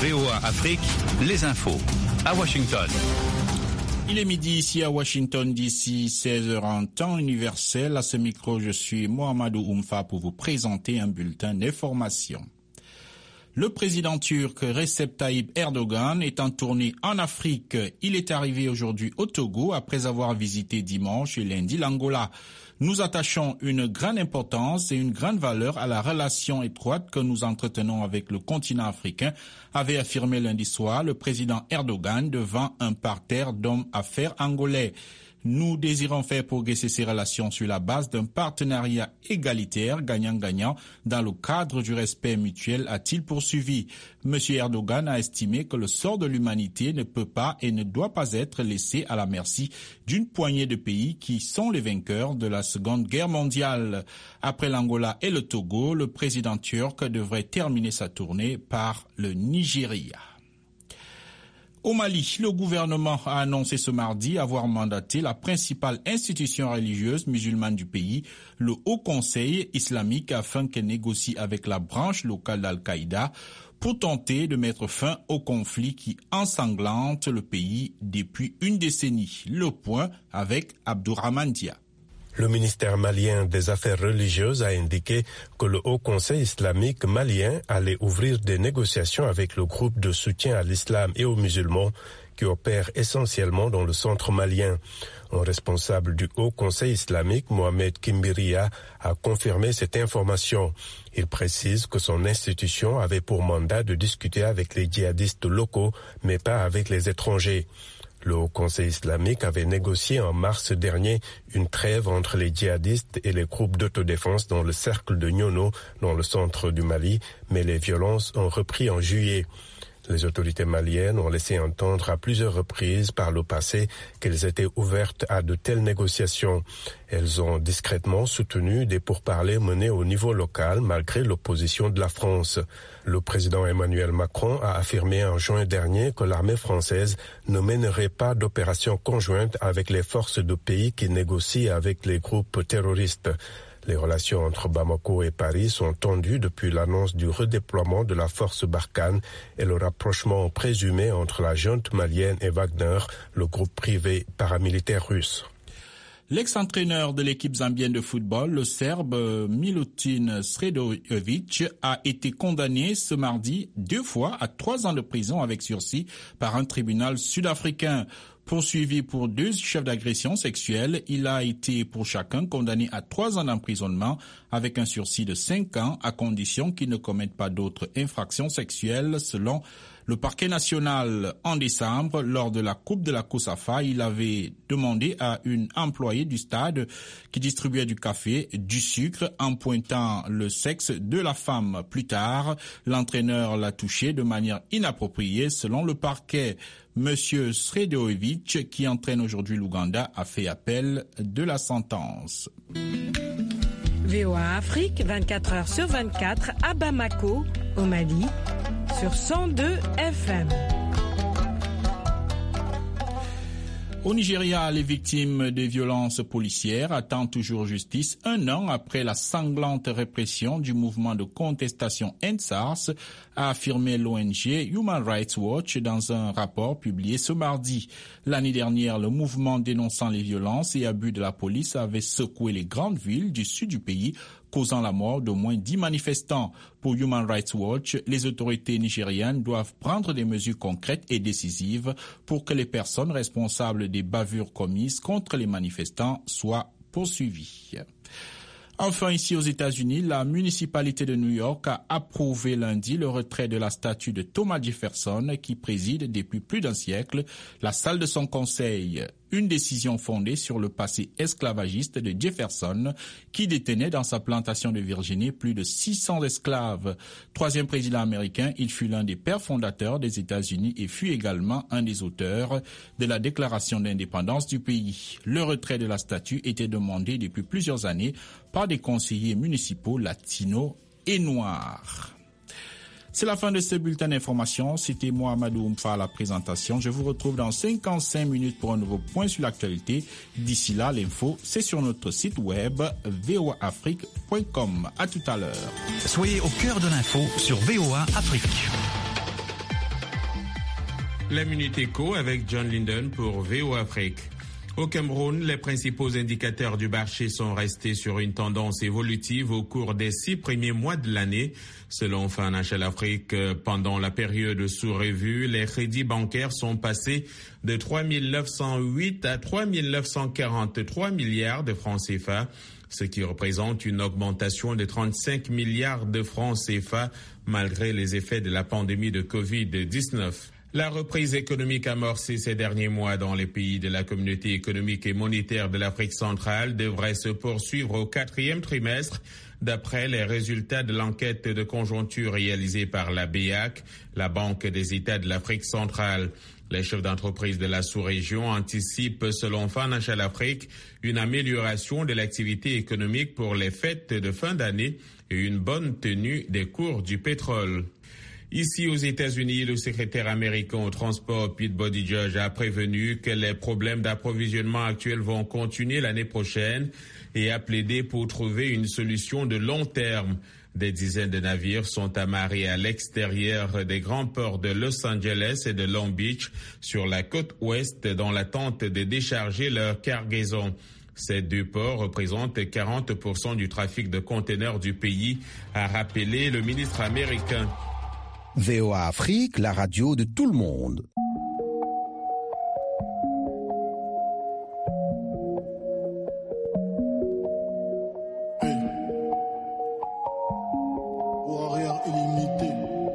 VOA Afrique, les infos. À Washington. Il est midi ici à Washington, d'ici 16h en temps universel. À ce micro, je suis Mohamedou Oumfa pour vous présenter un bulletin d'information. Le président turc Recep Tayyip Erdogan est en tournée en Afrique. Il est arrivé aujourd'hui au Togo après avoir visité dimanche et lundi l'Angola. Nous attachons une grande importance et une grande valeur à la relation étroite que nous entretenons avec le continent africain, avait affirmé lundi soir le président Erdogan devant un parterre d'hommes d'affaires angolais. Nous désirons faire progresser ces relations sur la base d'un partenariat égalitaire, gagnant-gagnant, dans le cadre du respect mutuel, a-t-il poursuivi. M. Erdogan a estimé que le sort de l'humanité ne peut pas et ne doit pas être laissé à la merci d'une poignée de pays qui sont les vainqueurs de la Seconde Guerre mondiale. Après l'Angola et le Togo, le président turc devrait terminer sa tournée par le Nigeria. Au Mali, le gouvernement a annoncé ce mardi avoir mandaté la principale institution religieuse musulmane du pays, le Haut Conseil islamique, afin qu'elle négocie avec la branche locale d'Al-Qaïda pour tenter de mettre fin au conflit qui ensanglante le pays depuis une décennie. Le point avec Abdourahmane Dia. Le ministère malien des Affaires religieuses a indiqué que le Haut Conseil islamique malien allait ouvrir des négociations avec le groupe de soutien à l'islam et aux musulmans qui opère essentiellement dans le centre malien. Un responsable du Haut Conseil islamique, Mohamed Kimbiria, a confirmé cette information. Il précise que son institution avait pour mandat de discuter avec les djihadistes locaux, mais pas avec les étrangers. Le Haut Conseil islamique avait négocié en mars dernier une trêve entre les djihadistes et les groupes d'autodéfense dans le cercle de Nyono, dans le centre du Mali, mais les violences ont repris en juillet. Les autorités maliennes ont laissé entendre à plusieurs reprises par le passé qu'elles étaient ouvertes à de telles négociations. Elles ont discrètement soutenu des pourparlers menés au niveau local malgré l'opposition de la France. Le président Emmanuel Macron a affirmé en juin dernier que l'armée française ne mènerait pas d'opération conjointe avec les forces de pays qui négocient avec les groupes terroristes. Les relations entre Bamako et Paris sont tendues depuis l'annonce du redéploiement de la force Barkhane et le rapprochement présumé entre la junte malienne et Wagner, le groupe privé paramilitaire russe. L'ex-entraîneur de l'équipe zambienne de football, le Serbe Milutin Sredojevic, a été condamné ce mardi 2 fois à 3 ans de prison avec sursis par un tribunal sud-africain. Poursuivi pour 2 chefs d'agression sexuelle, il a été pour chacun condamné à 3 ans d'emprisonnement avec un sursis de 5 ans à condition qu'il ne commette pas d'autres infractions sexuelles selon le parquet national. En décembre, lors de la Coupe de la COSAFA, il avait demandé à une employée du stade qui distribuait du café, du sucre en pointant le sexe de la femme. Plus tard, l'entraîneur l'a touché de manière inappropriée selon le parquet. Monsieur Sredojevic, qui entraîne aujourd'hui l'Ouganda, a fait appel de la sentence. VOA Afrique, 24 heures sur 24, à Bamako, au Mali, sur 102 FM. Au Nigeria, les victimes des violences policières attendent toujours justice 1 an après la sanglante répression du mouvement de contestation EndSARS, a affirmé l'ONG Human Rights Watch dans un rapport publié ce mardi. L'année dernière, le mouvement dénonçant les violences et abus de la police avait secoué les grandes villes du sud du pays, causant la mort d'au moins 10 manifestants. Pour Human Rights Watch, les autorités nigérianes doivent prendre des mesures concrètes et décisives pour que les personnes responsables des bavures commises contre les manifestants soient poursuivies. Enfin, ici aux États-Unis, la municipalité de New York a approuvé lundi le retrait de la statue de Thomas Jefferson qui préside depuis plus d'1 siècle la salle de son conseil. Une décision fondée sur le passé esclavagiste de Jefferson qui détenait dans sa plantation de Virginie plus de 600 esclaves. 3e président américain, il fut l'un des pères fondateurs des États-Unis et fut également un des auteurs de la déclaration d'indépendance du pays. Le retrait de la statue était demandé depuis plusieurs années par des conseillers municipaux latinos et noirs. C'est la fin de ce bulletin d'information. C'était Mohamedou Oumfa à la présentation. Je vous retrouve dans 55 minutes pour un nouveau point sur l'actualité. D'ici là, l'info, c'est sur notre site web voaafrique.com. À tout à l'heure. Soyez au cœur de l'info sur VOA Afrique. La Minute Éco avec John Linden pour VOA Afrique. Au Cameroun, les principaux indicateurs du marché sont restés sur une tendance évolutive au cours des 6 premiers mois de l'année. Selon Financial Afrique, pendant la période sous revue, les crédits bancaires sont passés de 3 908 à 3 943 milliards de francs CFA, ce qui représente une augmentation de 35 milliards de francs CFA malgré les effets de la pandémie de Covid-19. La reprise économique amorcée ces derniers mois dans les pays de la Communauté économique et monétaire de l'Afrique centrale devrait se poursuivre au 4e trimestre, d'après les résultats de l'enquête de conjoncture réalisée par la BEAC, la Banque des États de l'Afrique centrale. Les chefs d'entreprise de la sous-région anticipent, selon Financial Afrique, une amélioration de l'activité économique pour les fêtes de fin d'année et une bonne tenue des cours du pétrole. Ici aux États-Unis, le secrétaire américain au transport Pete Buttigieg a prévenu que les problèmes d'approvisionnement actuels vont continuer l'année prochaine et a plaidé pour trouver une solution de long terme. Des dizaines de navires sont amarrés à l'extérieur des grands ports de Los Angeles et de Long Beach sur la côte ouest dans l'attente de décharger leur cargaison. Ces 2 ports représentent 40% du trafic de conteneurs du pays, a rappelé le ministre américain. VOA Afrique, la radio de tout le monde. Hey. Warrior illimité.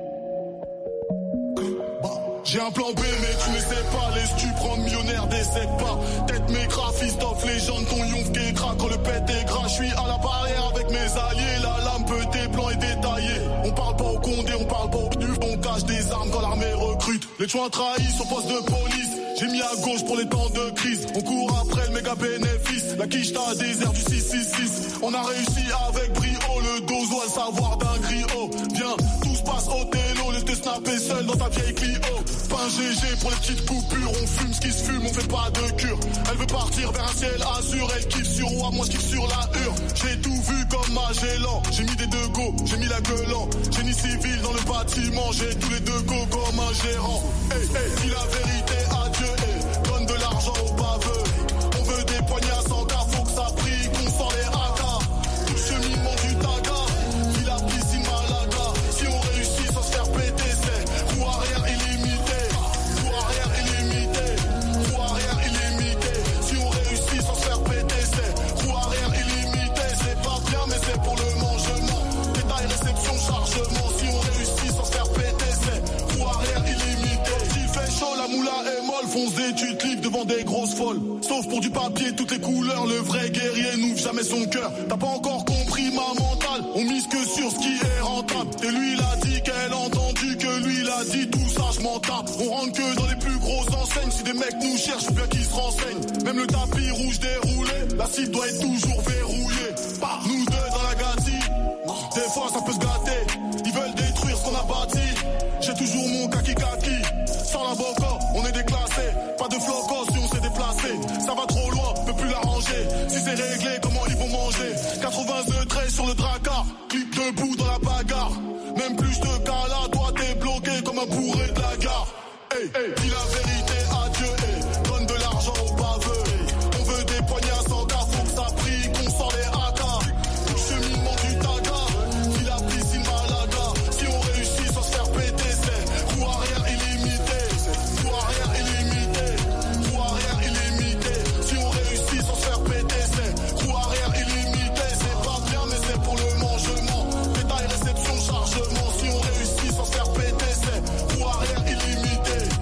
J'ai un plan B mais tu ne sais pas, laisse-tu prendre millionnaire, décède pas. Tête mes graphistes off, légende, ton yonf qui est gras quand le pète est gras. Je suis à la barrière avec mes alliés, la lame tes plans est détaillé. On parle pas au Condé, on parle pas au PNUF, on cache des armes quand l'armée recrute. Les chouins trahissent au poste de police, j'ai mis à gauche pour les temps de crise. On court après le méga bénéfice, la quiche t'a désert du 666. On a réussi avec brio, le dozo à le savoir d'un griot. Viens, tout se passe au télo, laisse te snapper seul dans ta vieille Clio. Pain GG pour les petites coupures, on fume ce qui se fume, on fait pas de cure. Elle veut partir vers un ciel azur, elle kiffe sur moi, moi je kiffe sur la hure. J'ai tout vu comme Magellan, j'ai mis des 2 go, j'ai mis la gueule en. Génie civil dans le bâtiment, j'ai tous les 2 go comme un gérant. Hey, hey, dis la vérité à Dieu, hey, donne de l'argent aux baveux. On veut des poignées à 100 cas, faut que ça brille, qu'on sort les haka. Tout le cheminement du taga, dis la piscine Malaga. Si on réussit sans se faire péter, c'est roue arrière illimité. Roue arrière illimité, roue arrière illimité. Si on réussit sans se faire péter, c'est roue arrière illimité. C'est pas bien mais c'est pour le mangement. Détail, réception, chargement. Si on réussit sans se faire péter, c'est roue arrière illimité. S'il fait chaud, la moula est molle. Fonce d'études libres devant des grosses folles. Sauf pour du papier, toutes les couleurs. Le vrai guerrier n'ouvre jamais son cœur. T'as pas encore compris ma mentale. On mise que sur ce qui est rentable. Et lui il a dit qu'elle a entendu que lui il a dit tout ça je m'en tape. On rentre que dans les plus grosses enseignes. Si des mecs nous cherchent, faut bien qu'ils se renseignent. Même le tapis rouge déroulé, la cible doit être toujours verrouillée. Bah, nous deux dans la gâtie. Des fois ça peut se gâter. Ils veulent détruire ce qu'on a bâti. J'ai toujours mon kaki. Sans la boca, on est déclassé. Pas de flocos si on s'est déplacé. Ça va trop loin, peut plus l'arranger. Si c'est réglé, comment ils vont manger? 82 traits sur le dracard. Clip debout dans la bagarre. Même plus je te cala, toi t'es bloqué comme un bourré de la gare. Hey, hey, dis la vérité à Dieu, hey, donne de l'argent aux baveux. On veut des poignées à 100 cas, faut que ça brille, qu'on sort les haka. Tout le cheminement du taga, dis la piscine Malaga. Si on réussit sans se faire péter, c'est roue arrière illimité. Roue arrière illimité, roue arrière illimité. Si on réussit sans se faire péter, c'est roue arrière illimité. C'est pas bien mais c'est pour le mangement. Détail, réception, chargement. Si on réussit sans se faire péter, c'est roue arrière illimité.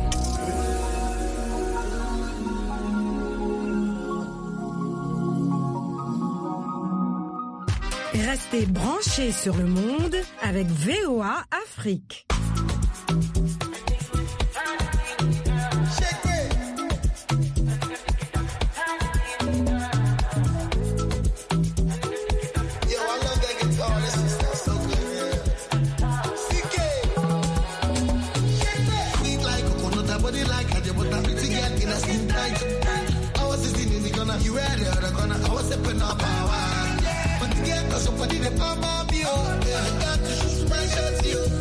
Restez branchés sur le monde avec VOA Afrique. Somebody that pop up, yo. I got to shoot my shots, yo.